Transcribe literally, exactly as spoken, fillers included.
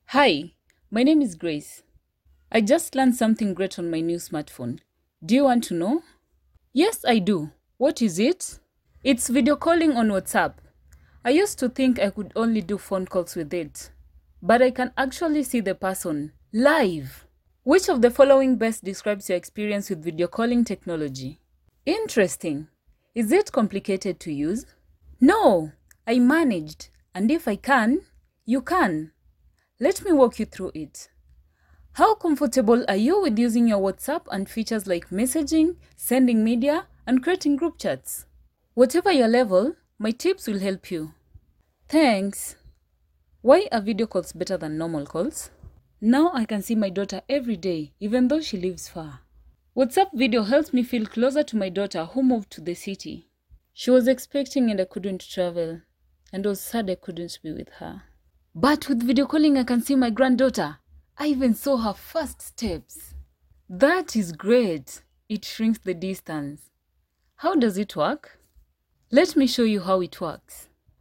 Hi, my name is Grace. I just learned something great on my new smartphone. Do you want to know? Yes, I do. What is it? It's video calling on WhatsApp. I used to think I could only do phone calls with it, but I can actually see the person live. Which of the following best describes your experience with video calling technology? Interesting. Is it complicated to use? No, I managed, and if I can, you can. Let me walk you through it. How comfortable are you with using your WhatsApp and features like messaging, sending media, and creating group chats? Whatever your level, my tips will help you. Thanks. Why are video calls better than normal calls? Now I can see my daughter every day, even though she lives far. WhatsApp video helps me feel closer to my daughter who moved to the city. She was expecting and I couldn't travel, and was sad I couldn't be with her. But with video calling, I can see my granddaughter. I even saw her first steps. That is great. It shrinks the distance. How does it work? Let me show you how it works.